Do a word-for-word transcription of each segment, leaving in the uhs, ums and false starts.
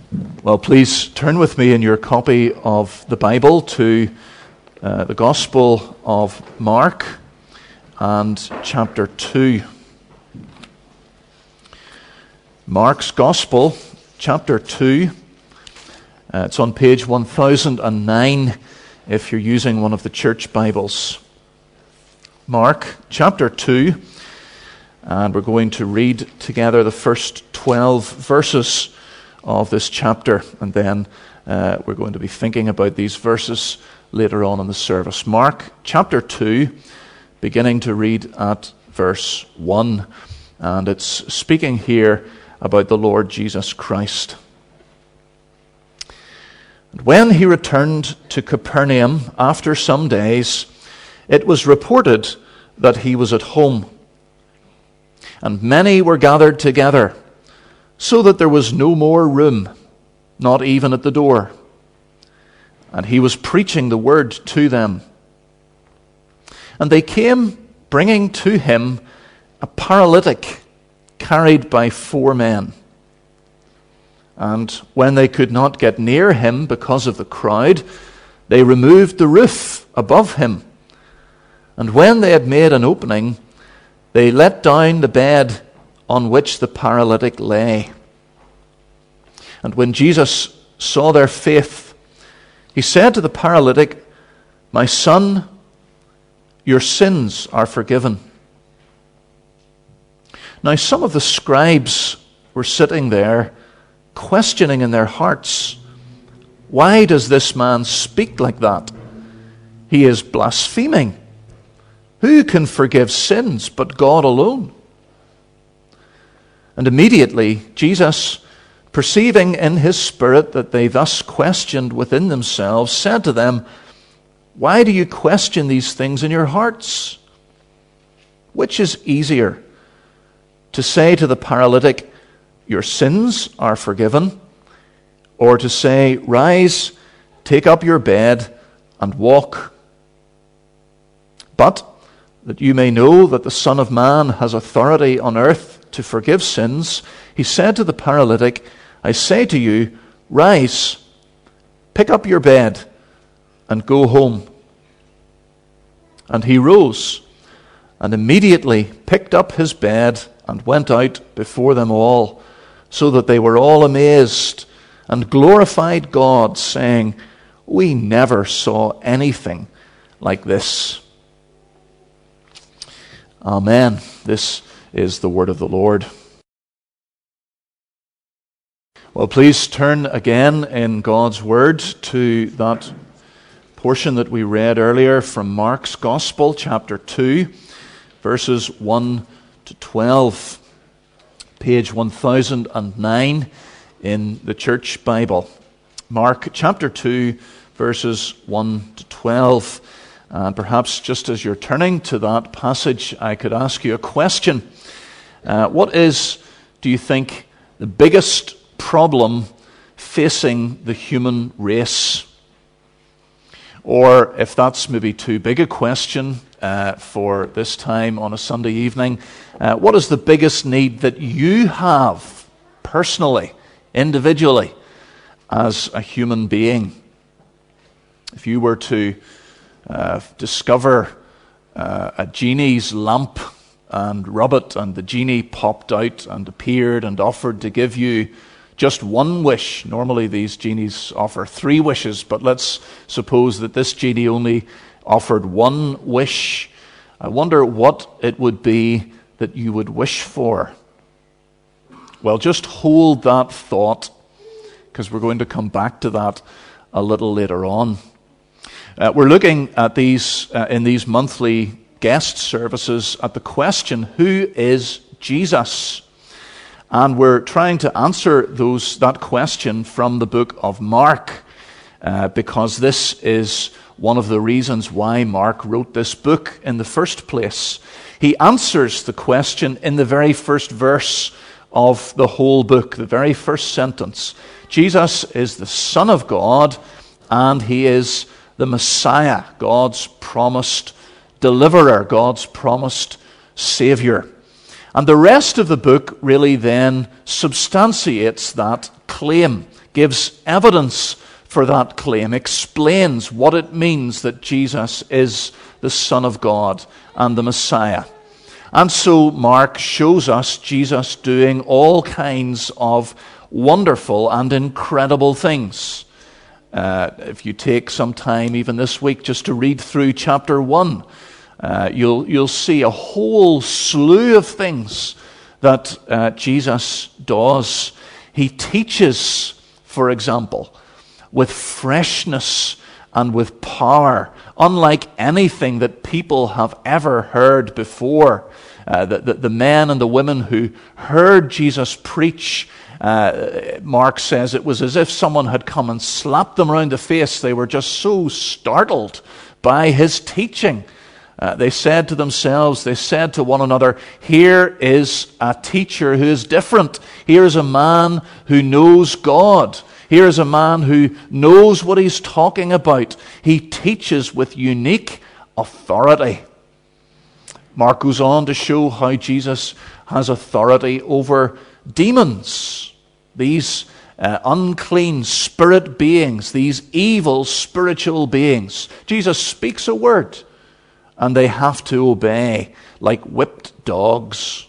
Well, please turn with me in your copy of the Bible to uh, the Gospel of Mark and chapter two. Mark's Gospel, chapter two. Uh, it's on page one thousand nine if you're using one of the church Bibles. Mark, chapter two, and we're going to read together the first twelve verses of this chapter, and then uh, we're going to be thinking about these verses later on in the service. Mark chapter two, beginning to read at verse one, and it's speaking here about the Lord Jesus Christ. And when he returned to Capernaum after some days, it was reported that he was at home, and many were gathered together, so that there was no more room, not even at the door. And he was preaching the word to them. And they came bringing to him a paralytic carried by four men. And when they could not get near him because of the crowd, they removed the roof above him. And when they had made an opening, they let down the bed on which the paralytic lay. And when Jesus saw their faith, he said to the paralytic, "My son, your sins are forgiven." Now some of the scribes were sitting there, questioning in their hearts, "Why does this man speak like that? He is blaspheming. Who can forgive sins but God alone?" And immediately Jesus, perceiving in his spirit that they thus questioned within themselves, said to them, "Why do you question these things in your hearts? Which is easier, to say to the paralytic, 'Your sins are forgiven,' or to say, 'Rise, take up your bed and walk'? But that you may know that the Son of Man has authority on earth to forgive sins, he said to the paralytic, 'I say to you, rise, pick up your bed, and go home.' And he rose, and immediately picked up his bed, and went out before them all, so that they were all amazed, and glorified God, saying, 'We never saw anything like this.'" Amen. This is the word of the Lord. Well, please turn again in God's word to that portion that we read earlier from Mark's Gospel, chapter two, verses one to twelve, page one thousand nine in the Church Bible. Mark chapter two, verses one to twelve. And perhaps just as you're turning to that passage, I could ask you a question. Uh, what is, do you think, the biggest problem facing the human race? Or if that's maybe too big a question uh, for this time on a Sunday evening, uh, what is the biggest need that you have personally, individually, as a human being? If you were to uh, discover uh, a genie's lamp and rub it, and the genie popped out and appeared and offered to give you just one wish. Normally these genies offer three wishes, but let's suppose that this genie only offered one wish. I wonder what it would be that you would wish for. Well, just hold that thought, because we're going to come back to that a little later on. Uh, we're looking at these uh, in these monthly guest services at the question, who is Jesus? And we're trying to answer those that question from the book of Mark, uh, because this is one of the reasons why Mark wrote this book in the first place. He answers the question in the very first verse of the whole book, the very first sentence. Jesus is the Son of God, and he is the Messiah, God's promised deliverer, God's promised Savior. And the rest of the book really then substantiates that claim, gives evidence for that claim, explains what it means that Jesus is the Son of God and the Messiah. And so Mark shows us Jesus doing all kinds of wonderful and incredible things. Uh, if you take some time even this week just to read through chapter one, uh, you'll, you'll see a whole slew of things that uh, Jesus does. He teaches, for example, with freshness and with power, unlike anything that people have ever heard before. Uh, the, the, the men and the women who heard Jesus preach, uh, Mark says it was as if someone had come and slapped them around the face. They were just so startled by his teaching. Uh, they said to themselves, they said to one another, here is a teacher who is different. Here is a man who knows God. Here is a man who knows what he's talking about. He teaches with unique authority. Mark goes on to show how Jesus has authority over demons, these uh, unclean spirit beings, these evil spiritual beings. Jesus speaks a word, and they have to obey like whipped dogs.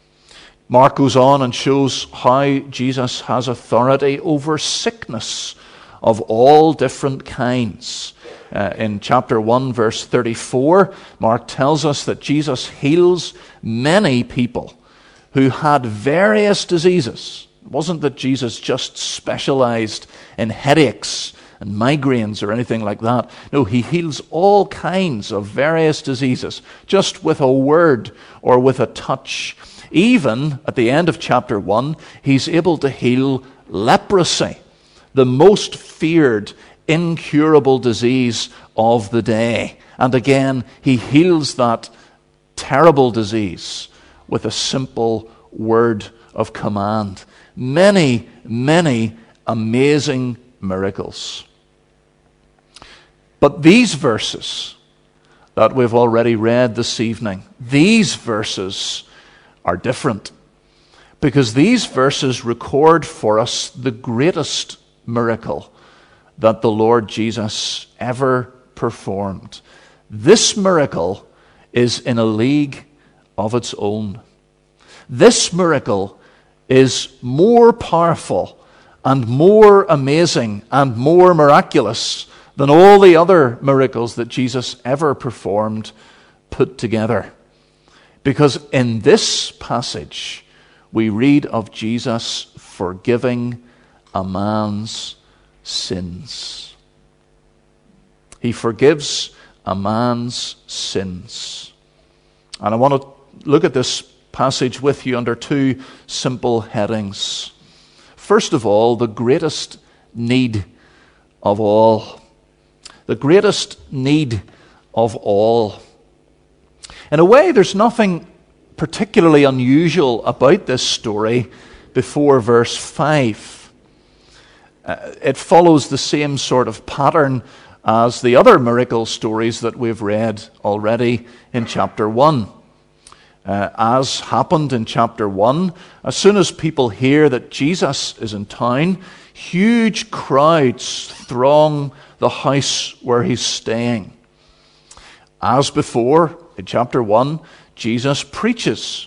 Mark goes on and shows how Jesus has authority over sickness of all different kinds. Uh, in chapter one, verse thirty-four, Mark tells us that Jesus heals many people who had various diseases. It wasn't that Jesus just specialized in headaches and migraines or anything like that. No, he heals all kinds of various diseases just with a word or with a touch. Even at the end of chapter one, he's able to heal leprosy, the most feared, incurable disease of the day. And again, he heals that terrible disease with a simple word of command. Many, many amazing miracles. But these verses that we've already read this evening, these verses are different, because these verses record for us the greatest miracle that the Lord Jesus ever performed. This miracle is in a league of its own. This miracle is more powerful and more amazing and more miraculous than all the other miracles that Jesus ever performed put together. Because in this passage, we read of Jesus forgiving a man's sins. He forgives a man's sins. And I want to look at this passage with you under two simple headings. First of all, the greatest need of all. The greatest need of all. In a way, there's nothing particularly unusual about this story before verse five. Uh, it follows the same sort of pattern as the other miracle stories that we've read already in chapter one. Uh, as happened in chapter one, as soon as people hear that Jesus is in town, huge crowds throng the house where he's staying. As before, in chapter one, Jesus preaches.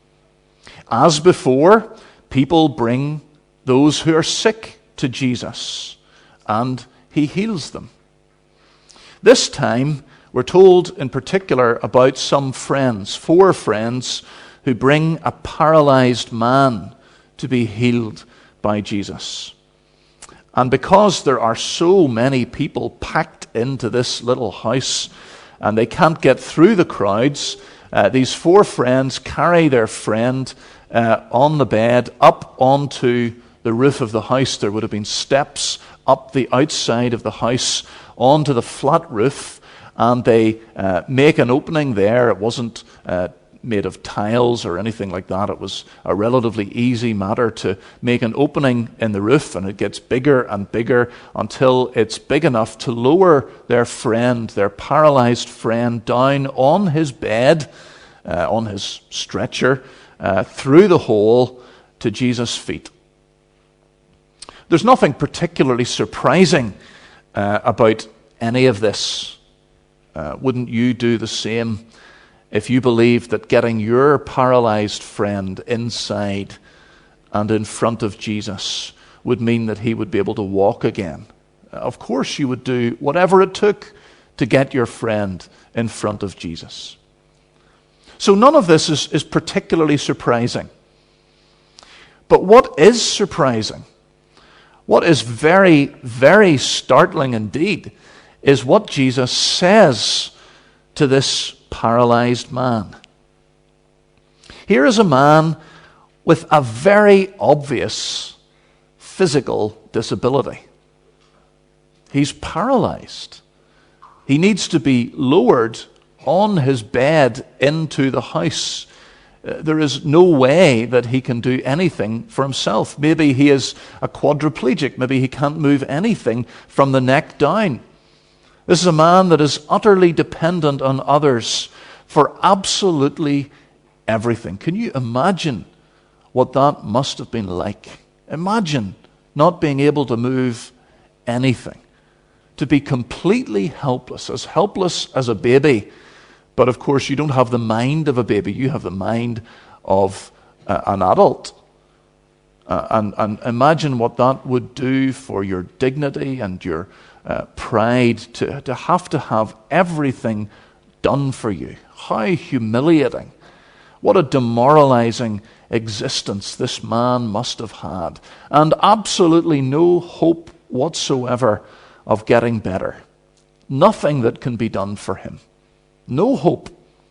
As before, people bring those who are sick to Jesus, and he heals them. This time, we're told in particular about some friends, four friends, who bring a paralyzed man to be healed by Jesus. And because there are so many people packed into this little house, and they can't get through the crowds, uh, these four friends carry their friend uh, on the bed up onto the roof of the house. There would have been steps up the outside of the house onto the flat roof, and they uh, make an opening there. It wasn't uh, made of tiles or anything like that. It was a relatively easy matter to make an opening in the roof, and it gets bigger and bigger until it's big enough to lower their friend, their paralyzed friend, down on his bed, uh, on his stretcher, uh, through the hole to Jesus' feet. There's nothing particularly surprising uh, about any of this. Uh, wouldn't you do the same if you believed that getting your paralyzed friend inside and in front of Jesus would mean that he would be able to walk again? Of course you would do whatever it took to get your friend in front of Jesus. So none of this is, is particularly surprising. But what is surprising, what is very, very startling indeed, is what Jesus says to this paralyzed man. Here is a man with a very obvious physical disability. He's paralyzed. He needs to be lowered on his bed into the house. Uh, there is no way that he can do anything for himself. Maybe he is a quadriplegic. Maybe he can't move anything from the neck down. This is a man that is utterly dependent on others for absolutely everything. Can you imagine what that must have been like? Imagine not being able to move anything. To be completely helpless, as helpless as a baby. But of course, you don't have the mind of a baby. You have the mind of uh, an adult. Uh, and, and imagine what that would do for your dignity and your uh, pride to, to have to have everything done for you. How humiliating. What a demoralizing existence this man must have had. And absolutely no hope whatsoever of getting better. Nothing that can be done for him. No hope.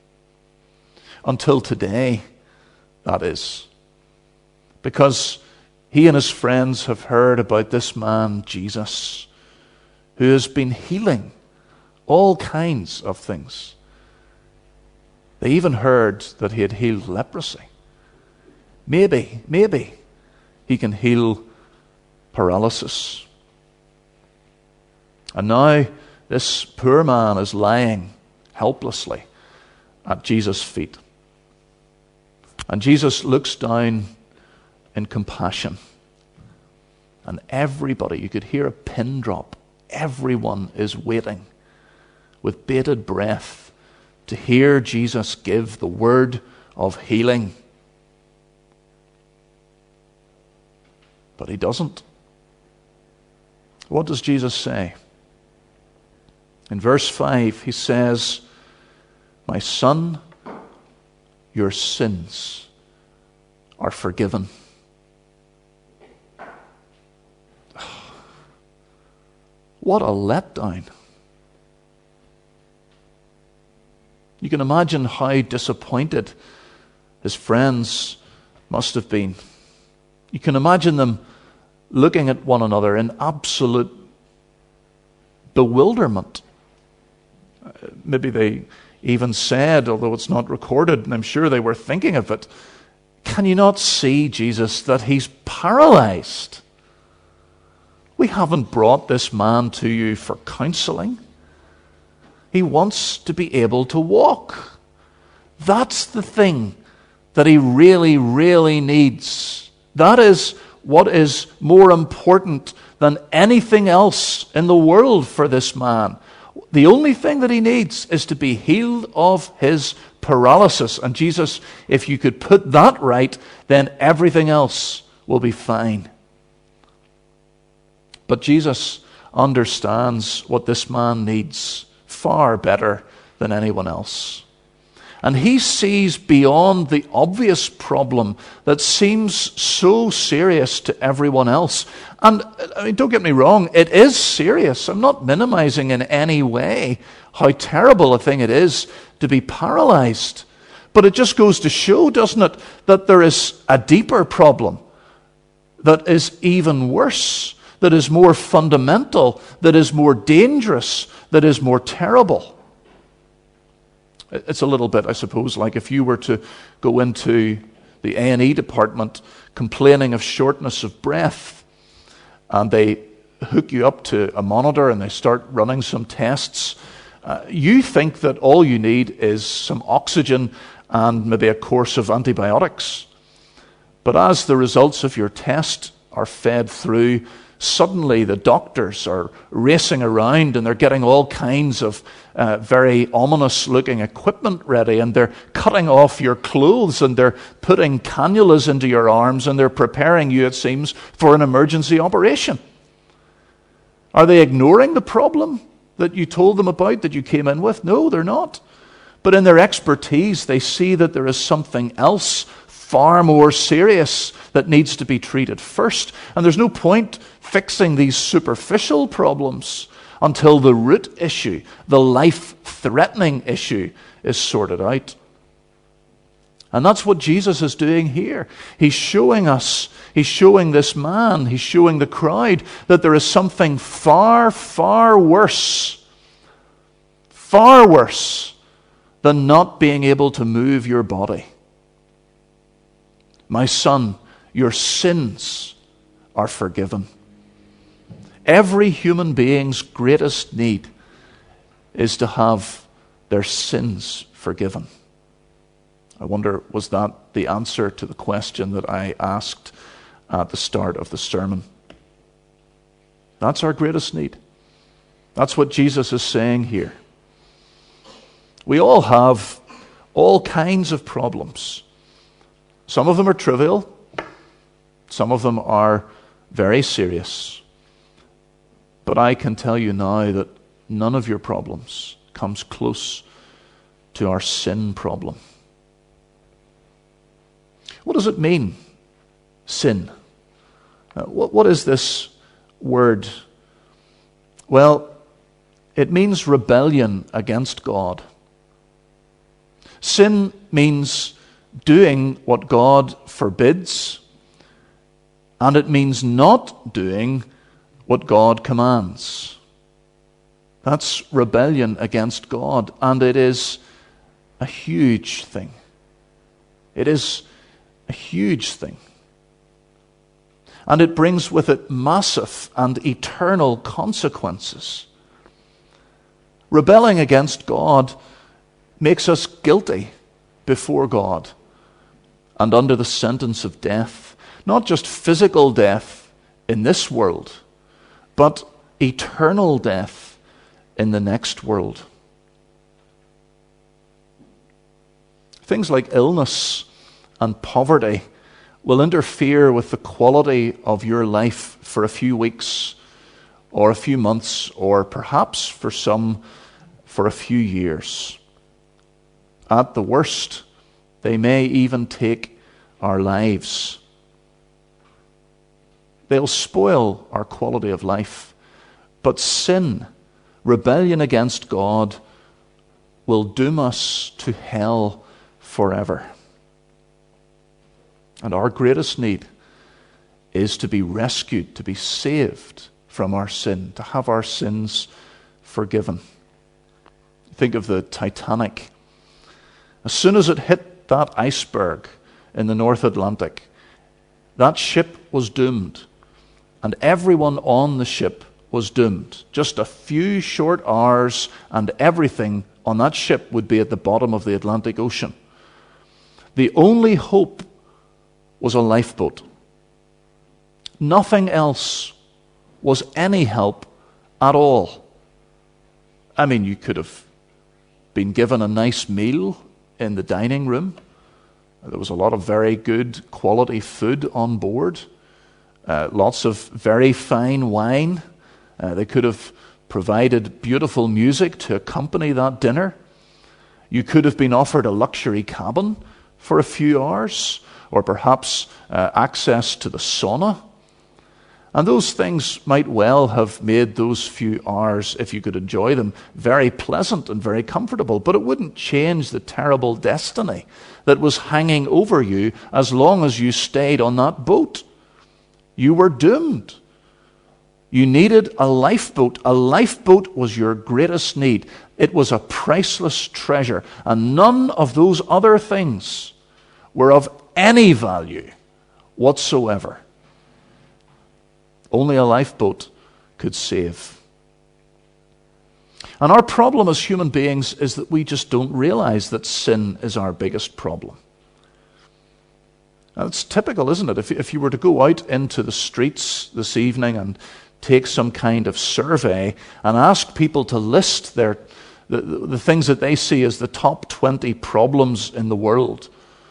Until today, that is. Because he and his friends have heard about this man, Jesus, who has been healing all kinds of things. They even heard that he had healed leprosy. Maybe, maybe he can heal paralysis. And now this poor man is lying helplessly at Jesus' feet. And Jesus looks down in compassion. And everybody, you could hear a pin drop. Everyone is waiting with bated breath to hear Jesus give the word of healing. But he doesn't. What does Jesus say? In verse five, he says, "My son, your sins are forgiven." What a letdown. You can imagine how disappointed his friends must have been. You can imagine them looking at one another in absolute bewilderment. Maybe they even said, although it's not recorded, and I'm sure they were thinking of it, "Can you not see, Jesus, that he's paralyzed? We haven't brought this man to you for counseling. He wants to be able to walk. That's the thing that he really, really needs. That is what is more important than anything else in the world for this man. The only thing that he needs is to be healed of his paralysis. And Jesus, if you could put that right, then everything else will be fine." But Jesus understands what this man needs far better than anyone else. And he sees beyond the obvious problem that seems so serious to everyone else. And I mean, don't get me wrong, it is serious. I'm not minimizing in any way how terrible a thing it is to be paralyzed. But it just goes to show, doesn't it, that there is a deeper problem that is even worse, that is more fundamental, that is more dangerous, that is more terrible. It's a little bit, I suppose, like if you were to go into the A and E department complaining of shortness of breath, and they hook you up to a monitor and they start running some tests. Uh, you think that all you need is some oxygen and maybe a course of antibiotics. But as the results of your test are fed through. Suddenly the doctors are racing around and they're getting all kinds of uh, very ominous looking equipment ready, and they're cutting off your clothes and they're putting cannulas into your arms and they're preparing you, it seems, for an emergency operation. Are they ignoring the problem that you told them about, that you came in with? No, they're not. But in their expertise, they see that there is something else far more serious that needs to be treated first. And there's no point fixing these superficial problems until the root issue, the life-threatening issue, is sorted out. And that's what Jesus is doing here. He's showing us, he's showing this man, he's showing the crowd that there is something far, far worse, far worse than not being able to move your body. My son, your sins are forgiven. Every human being's greatest need is to have their sins forgiven. I wonder, was that the answer to the question that I asked at the start of the sermon? That's our greatest need. That's what Jesus is saying here. We all have all kinds of problems. Some of them are trivial. Some of them are very serious. But I can tell you now that none of your problems comes close to our sin problem. What does it mean, sin? Uh, what, what is this word? Well, it means rebellion against God. Sin means doing what God forbids, and it means not doing what God commands. That's rebellion against God, and it is a huge thing. It is a huge thing. And it brings with it massive and eternal consequences. Rebelling against God makes us guilty before God and under the sentence of death. Not just physical death in this world, but eternal death in the next world. Things like illness and poverty will interfere with the quality of your life for a few weeks or a few months, or perhaps for some for a few years. At the worst, they may even take our lives. They'll spoil our quality of life. But sin, rebellion against God, will doom us to hell forever. And our greatest need is to be rescued, to be saved from our sin, to have our sins forgiven. Think of the Titanic. As soon as it hit that iceberg in the North Atlantic, that ship was doomed. And everyone on the ship was doomed. Just a few short hours and everything on that ship would be at the bottom of the Atlantic Ocean. The only hope was a lifeboat. Nothing else was any help at all. I mean, you could have been given a nice meal in the dining room. There was a lot of very good quality food on board. Uh, lots of very fine wine. Uh, they could have provided beautiful music to accompany that dinner. You could have been offered a luxury cabin for a few hours, or perhaps uh, access to the sauna. And those things might well have made those few hours, if you could enjoy them, very pleasant and very comfortable. But it wouldn't change the terrible destiny that was hanging over you as long as you stayed on that boat. You were doomed. You needed a lifeboat. A lifeboat was your greatest need. It was a priceless treasure. And none of those other things were of any value whatsoever. Only a lifeboat could save. And our problem as human beings is that we just don't realize that sin is our biggest problem. And it's typical, isn't it? If, if you were to go out into the streets this evening and take some kind of survey and ask people to list their the, the things that they see as the top twenty problems in the world,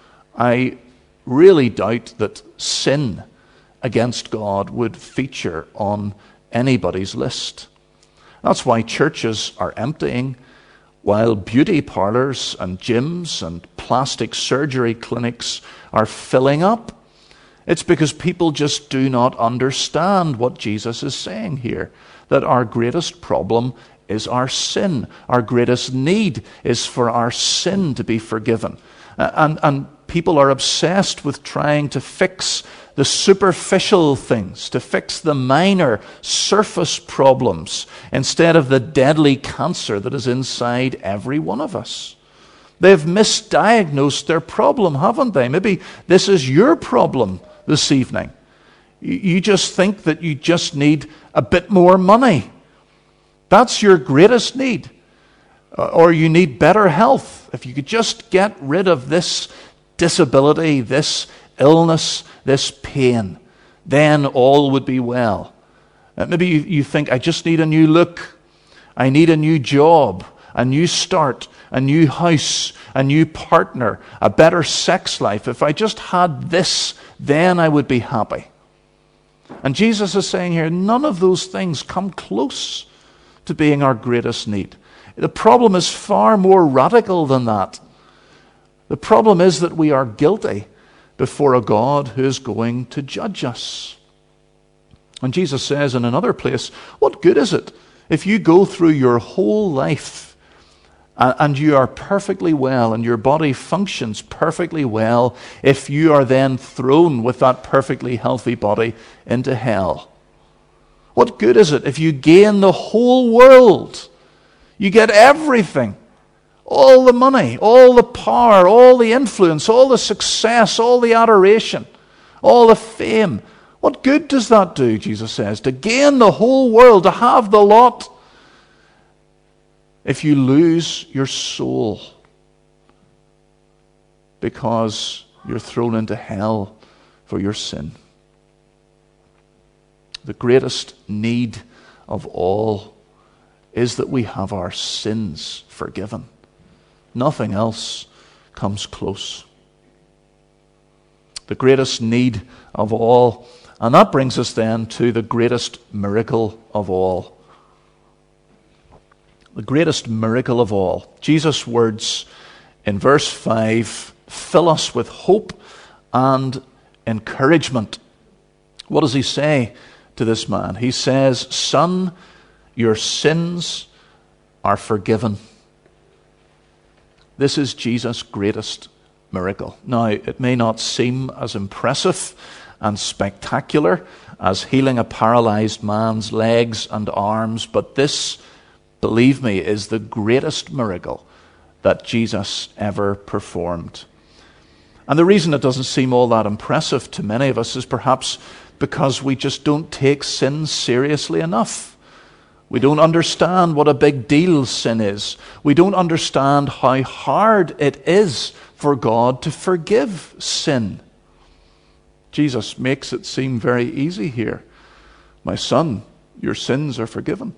I really doubt that sin against God would feature on anybody's list. That's why churches are emptying, while beauty parlors and gyms and plastic surgery clinics are filling up. It's because people just do not understand what Jesus is saying here, that our greatest problem is our sin. Our greatest need is for our sin to be forgiven. And, and people are obsessed with trying to fix the superficial things, to fix the minor surface problems, instead of the deadly cancer that is inside every one of us. They've misdiagnosed their problem, haven't they? Maybe this is your problem this evening. You just think that you just need a bit more money. That's your greatest need. Or you need better health. If you could just get rid of this disability, this illness, this pain, then all would be well. Uh, maybe you, you think, I just need a new look. I need a new job, a new start, a new house, a new partner, a better sex life. If I just had this, then I would be happy. And Jesus is saying here, none of those things come close to being our greatest need. The problem is far more radical than that. The problem is that we are guilty before a God who is going to judge us. And Jesus says in another place, what good is it if you go through your whole life and you are perfectly well and your body functions perfectly well if you are then thrown with that perfectly healthy body into hell? What good is it if you gain the whole world? You get everything. All the money, all the power, all the influence, all the success, all the adoration, all the fame. What good does that do, Jesus says, to gain the whole world, to have the lot, if you lose your soul because you're thrown into hell for your sin? The greatest need of all is that we have our sins forgiven. Nothing else comes close. The greatest need of all. And that brings us then to the greatest miracle of all. The greatest miracle of all. Jesus' words in verse five fill us with hope and encouragement. What does he say to this man? He says, "Son, your sins are forgiven." This is Jesus' greatest miracle. Now, it may not seem as impressive and spectacular as healing a paralyzed man's legs and arms, but this, believe me, is the greatest miracle that Jesus ever performed. And the reason it doesn't seem all that impressive to many of us is perhaps because we just don't take sin seriously enough. We don't understand what a big deal sin is. We don't understand how hard it is for God to forgive sin. Jesus makes it seem very easy here. My son, your sins are forgiven.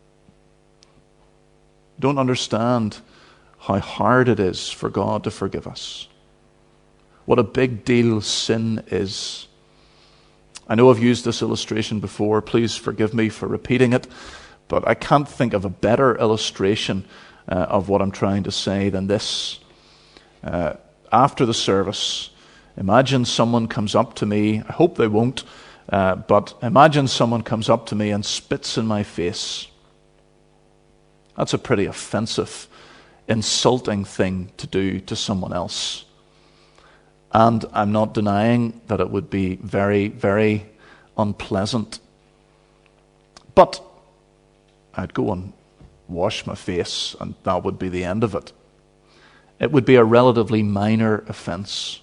Don't understand how hard it is for God to forgive us. What a big deal sin is. I know I've used this illustration before. Please forgive me for repeating it. But I can't think of a better illustration uh, of what I'm trying to say than this. Uh, after the service, imagine someone comes up to me. I hope they won't. Uh, but imagine someone comes up to me and spits in my face. That's a pretty offensive, insulting thing to do to someone else. And I'm not denying that it would be very, very unpleasant. But I'd go and wash my face, and that would be the end of it. It would be a relatively minor offense.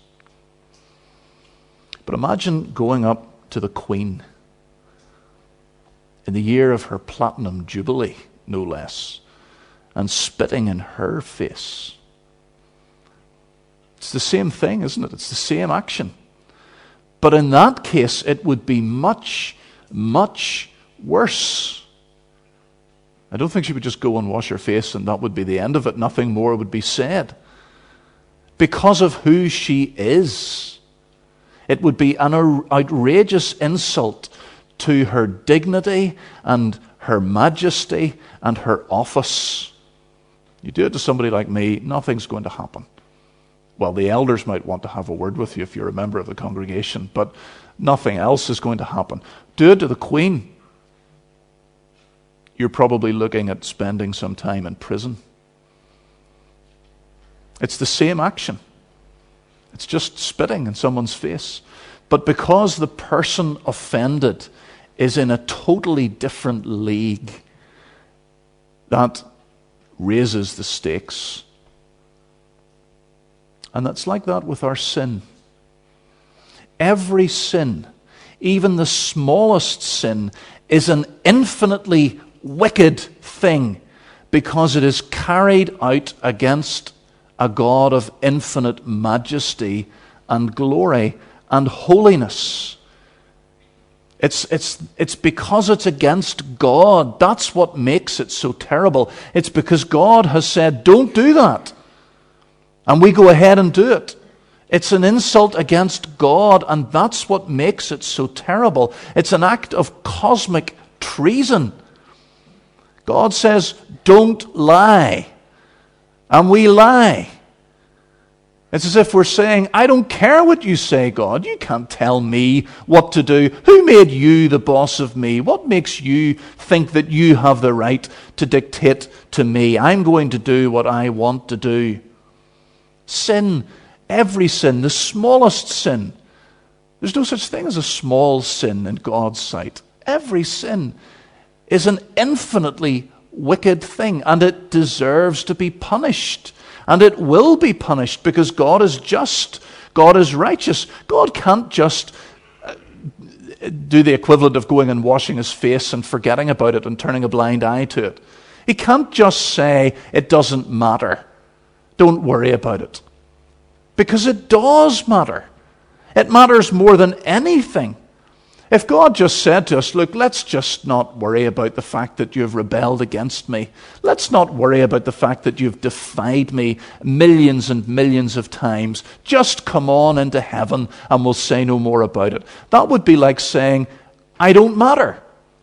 But imagine going up to the Queen in the year of her platinum jubilee, no less, and spitting in her face. It's the same thing, isn't it? It's the same action. But in that case, it would be much, much worse. I don't think she would just go and wash her face and that would be the end of it. Nothing more would be said. Because of who she is, it would be an outrageous insult to her dignity and her majesty and her office. You do it to somebody like me, nothing's going to happen. Well, the elders might want to have a word with you if you're a member of the congregation, but nothing else is going to happen. Do it to the Queen. You're probably looking at spending some time in prison. It's the same action. It's just spitting in someone's face. But because the person offended is in a totally different league, that raises the stakes. And that's like that with our sin. Every sin, even the smallest sin, is an infinitely wicked thing because it is carried out against a God of infinite majesty and glory and holiness. It's, it's, it's because it's against God. That's what makes it so terrible. It's because God has said, don't do that. And we go ahead and do it. It's an insult against God, and that's what makes it so terrible. It's an act of cosmic treason. God says, don't lie. And we lie. It's as if we're saying, I don't care what you say, God. You can't tell me what to do. Who made you the boss of me? What makes you think that you have the right to dictate to me? I'm going to do what I want to do. Sin, every sin, the smallest sin. There's no such thing as a small sin in God's sight. Every sin is an infinitely wicked thing, and it deserves to be punished. And it will be punished because God is just. God is righteous. God can't just do the equivalent of going and washing his face and forgetting about it and turning a blind eye to it. He can't just say, it doesn't matter. Don't worry about it. Because it does matter. It matters more than anything. If God just said to us, look, let's just not worry about the fact that you've rebelled against me. Let's not worry about the fact that you've defied me millions and millions of times. Just come on into heaven and we'll say no more about it. That would be like saying, I don't matter.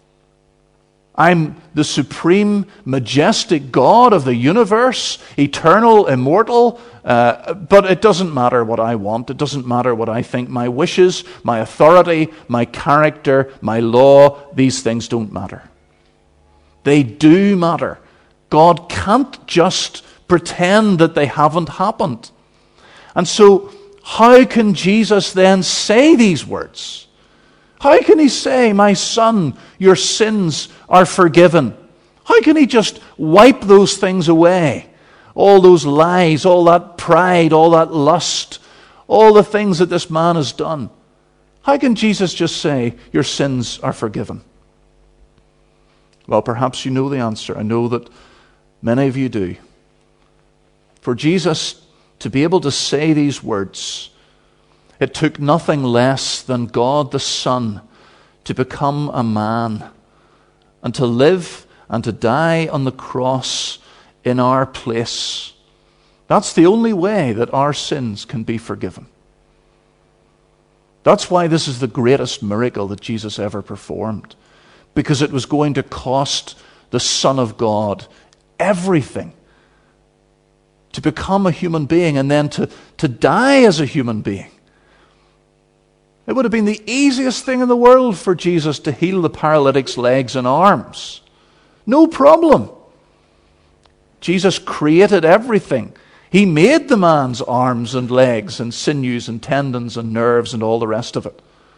I'm the supreme, majestic God of the universe, eternal, immortal, uh, but it doesn't matter what I want. It doesn't matter what I think. My wishes, my authority, my character, my law, these things don't matter. They do matter. God can't just pretend that they haven't happened. And so, how can Jesus then say these words? How can he say, my son, your sins are forgiven? How can he just wipe those things away? All those lies, all that pride, all that lust, all the things that this man has done. How can Jesus just say, your sins are forgiven? Well, perhaps you know the answer. I know that many of you do. For Jesus to be able to say these words, it took nothing less than God the Son to become a man and to live and to die on the cross in our place. That's the only way that our sins can be forgiven. That's why this is the greatest miracle that Jesus ever performed, because it was going to cost the Son of God everything to become a human being and then to, to die as a human being. It would have been the easiest thing in the world for Jesus to heal the paralytic's legs and arms. No problem. Jesus created everything. He made the man's arms and legs and sinews and tendons and nerves and all the rest of it.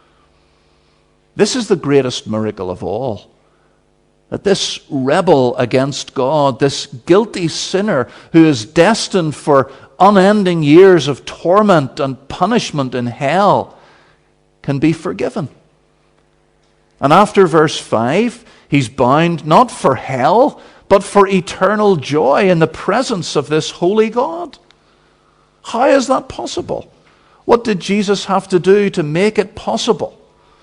This is the greatest miracle of all. That this rebel against God, this guilty sinner who is destined for unending years of torment and punishment in hell, can be forgiven. And after verse five, he's bound not for hell, but for eternal joy in the presence of this holy God. How is that possible? What did Jesus have to do to make it possible?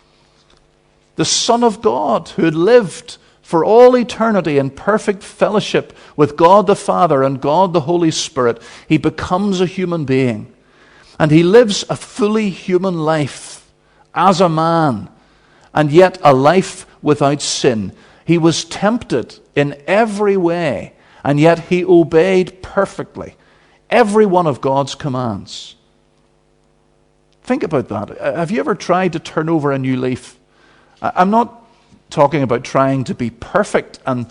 The Son of God, who had lived for all eternity in perfect fellowship with God the Father and God the Holy Spirit, he becomes a human being. And he lives a fully human life as a man, and yet a life without sin. He was tempted in every way, and yet he obeyed perfectly every one of God's commands. Think about that. Have you ever tried to turn over a new leaf? I'm not talking about trying to be perfect and,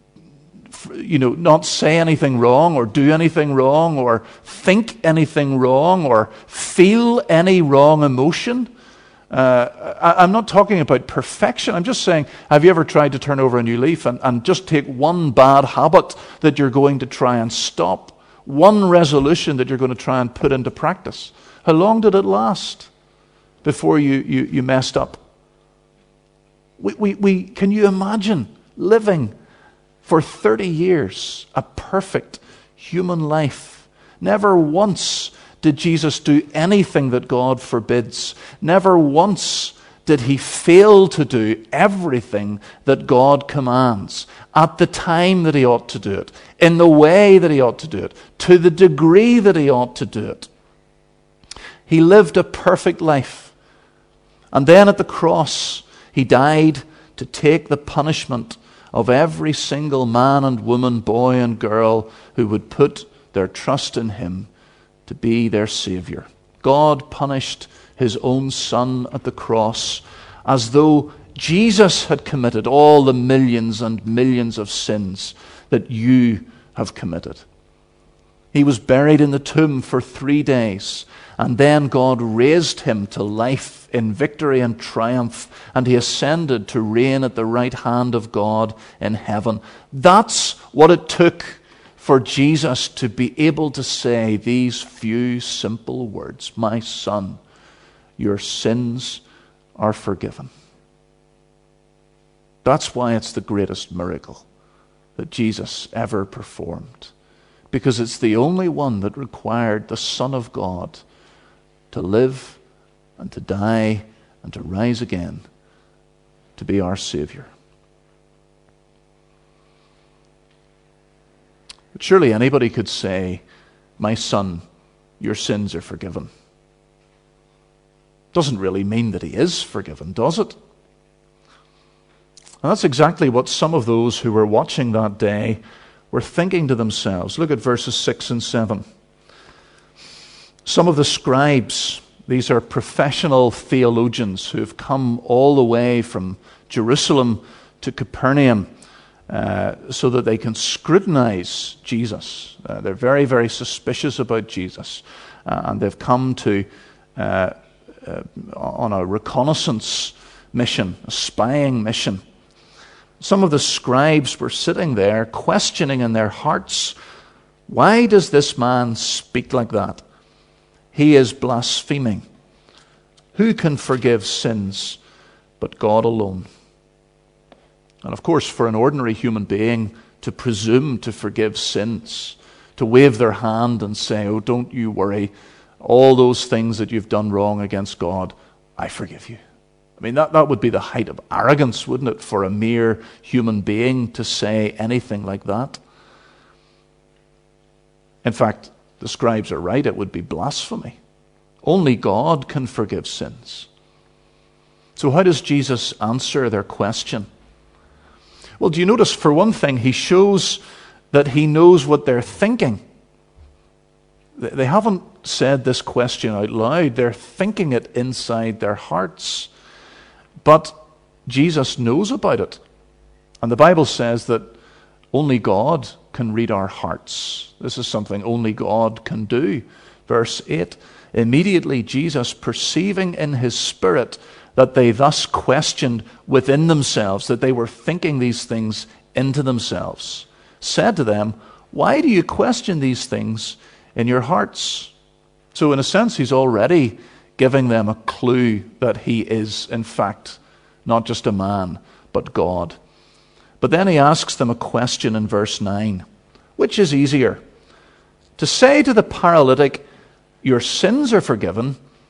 you know, not say anything wrong or do anything wrong or think anything wrong or feel any wrong emotion. Uh, I, I'm not talking about perfection. I'm just saying, have you ever tried to turn over a new leaf and, and just take one bad habit that you're going to try and stop? One resolution that you're going to try and put into practice? How long did it last before you, you, you messed up? We, we, we, can you imagine living for thirty years a perfect human life? Never once did Jesus do anything that God forbids. Never once did he fail to do everything that God commands at the time that he ought to do it, in the way that he ought to do it, to the degree that he ought to do it. He lived a perfect life. And then at the cross, he died to take the punishment of every single man and woman, boy and girl who would put their trust in him to be their Savior. God punished his own Son at the cross as though Jesus had committed all the millions and millions of sins that you have committed. He was buried in the tomb for three days, and then God raised him to life in victory and triumph, and he ascended to reign at the right hand of God in heaven. That's what it took for Jesus to be able to say these few simple words: "My son, your sins are forgiven." That's why it's the greatest miracle that Jesus ever performed, because it's the only one that required the Son of God to live and to die and to rise again to be our Savior. But surely anybody could say, "My son, your sins are forgiven." Doesn't really mean that he is forgiven, does it? And that's exactly what some of those who were watching that day were thinking to themselves. Look at verses six and seven. Some of the scribes, these are professional theologians who have come all the way from Jerusalem to Capernaum uh, so that they can scrutinize Jesus. Uh, they're very, very suspicious about Jesus. Uh, and they've come to uh, uh, on a reconnaissance mission, a spying mission. Some of the scribes were sitting there questioning in their hearts, why does this man speak like that? He is blaspheming. Who can forgive sins but God alone? And of course, for an ordinary human being to presume to forgive sins, to wave their hand and say, "Oh, don't you worry, all those things that you've done wrong against God, I forgive you." I mean, that, that would be the height of arrogance, wouldn't it, for a mere human being to say anything like that? In fact, the scribes are right, it would be blasphemy. Only God can forgive sins. So how does Jesus answer their question? Well, do you notice, for one thing, he shows that he knows what they're thinking. They haven't said this question out loud. They're thinking it inside their hearts. But Jesus knows about it. And the Bible says that only God can read our hearts. This is something only God can do. Verse eight, immediately Jesus, perceiving in his spirit that they thus questioned within themselves, that they were thinking these things into themselves, said to them, "Why do you question these things in your hearts?" So in a sense, he's already giving them a clue that he is, in fact, not just a man, but God. But then he asks them a question in verse nine. Which is easier? To say to the paralytic, "Your sins are forgiven,"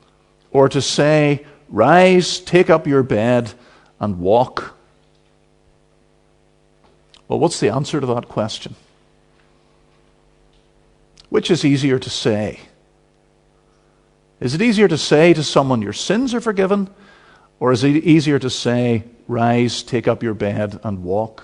or to say, rise, take up your bed, and walk? Well, what's the answer to that question? Which is easier to say? Is it easier to say to someone, your sins are forgiven? Or is it easier to say, rise, take up your bed, and walk?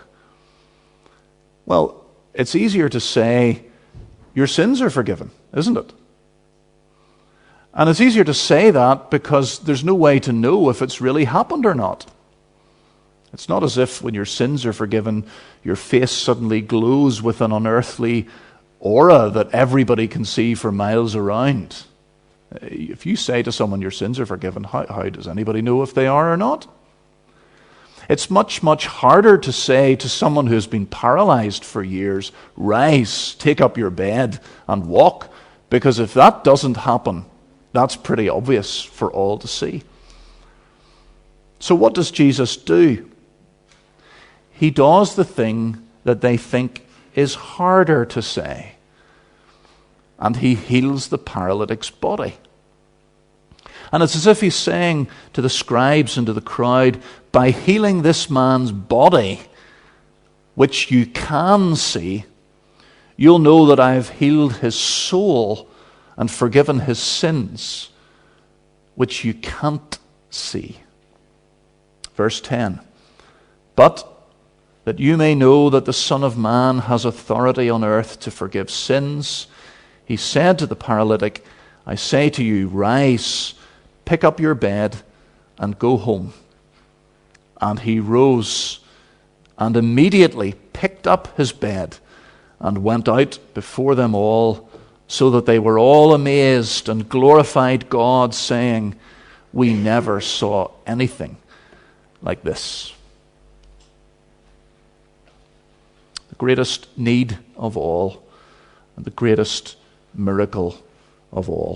Well, it's easier to say, your sins are forgiven, isn't it? And it's easier to say that because there's no way to know if it's really happened or not. It's not as if when your sins are forgiven, your face suddenly glows with an unearthly aura that everybody can see for miles around. If you say to someone your sins are forgiven, how, how does anybody know if they are or not? It's much, much harder to say to someone who's been paralyzed for years, rise, take up your bed and walk, because if that doesn't happen, that's pretty obvious for all to see. So what does Jesus do? He does the thing that they think is harder to say. And he heals the paralytic's body. And it's as if he's saying to the scribes and to the crowd, by healing this man's body, which you can see, you'll know that I've healed his soul and forgiven his sins, which you can't see. Verse ten, but that you may know that the Son of Man has authority on earth to forgive sins, he said to the paralytic, I say to you, rise, pick up your bed, and go home. And he rose, and immediately picked up his bed, and went out before them all, so that they were all amazed and glorified God, saying, we never saw anything like this. The greatest need of all, and the greatest miracle of all.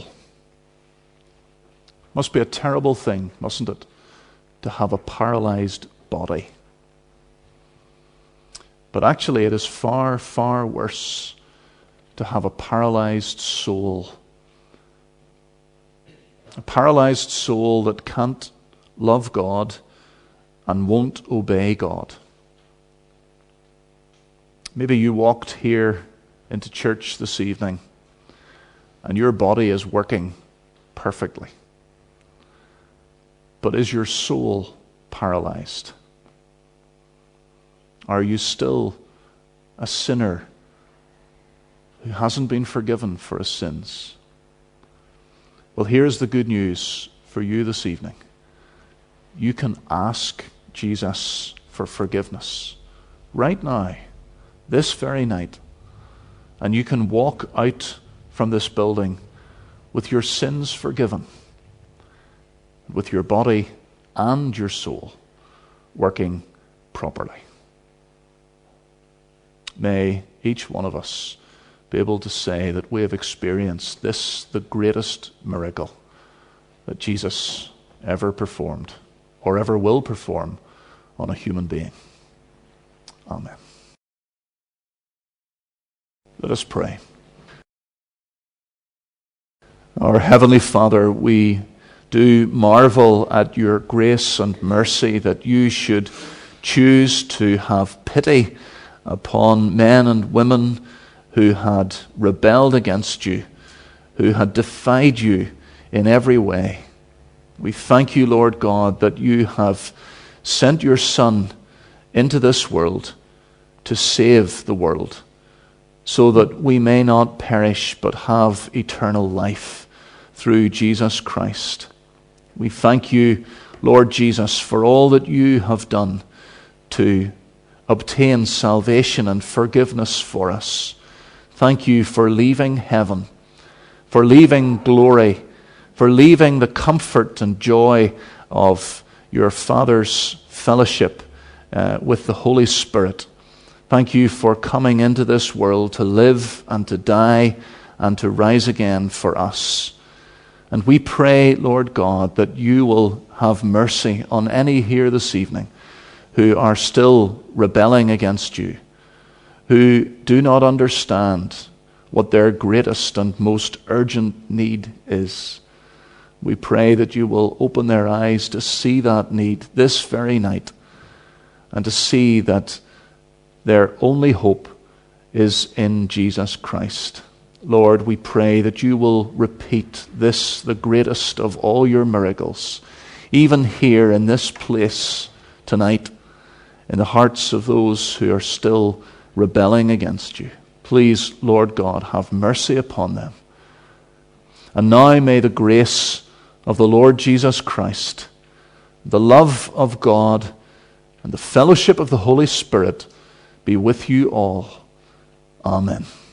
Must be a terrible thing, mustn't it, to have a paralyzed body. But actually it is far, far worse to have a paralyzed soul. A paralyzed soul that can't love God and won't obey God. Maybe you walked here into church this evening and your body is working perfectly. But is your soul paralyzed? Are you still a sinner who hasn't been forgiven for his sins? Well, here's the good news for you this evening. You can ask Jesus for forgiveness right now, this very night, and you can walk out from this building with your sins forgiven, with your body and your soul working properly. May each one of us be able to say that we have experienced this, the greatest miracle that Jesus ever performed or ever will perform on a human being. Amen. Let us pray. Our Heavenly Father, we do marvel at your grace and mercy that you should choose to have pity upon men and women who had rebelled against you, who had defied you in every way. We thank you, Lord God, that you have sent your Son into this world to save the world, so that we may not perish but have eternal life through Jesus Christ. We thank you, Lord Jesus, for all that you have done to obtain salvation and forgiveness for us. Thank you for leaving heaven, for leaving glory, for leaving the comfort and joy of your Father's fellowship uh, with the Holy Spirit. Thank you for coming into this world to live and to die and to rise again for us. And we pray, Lord God, that you will have mercy on any here this evening who are still rebelling against you, who do not understand what their greatest and most urgent need is. We pray that you will open their eyes to see that need this very night, and to see that their only hope is in Jesus Christ. Lord, we pray that you will repeat this, the greatest of all your miracles, even here in this place tonight, in the hearts of those who are still rebelling against you. Please, Lord God, have mercy upon them. And now may the grace of the Lord Jesus Christ, the love of God, and the fellowship of the Holy Spirit be with you all. Amen.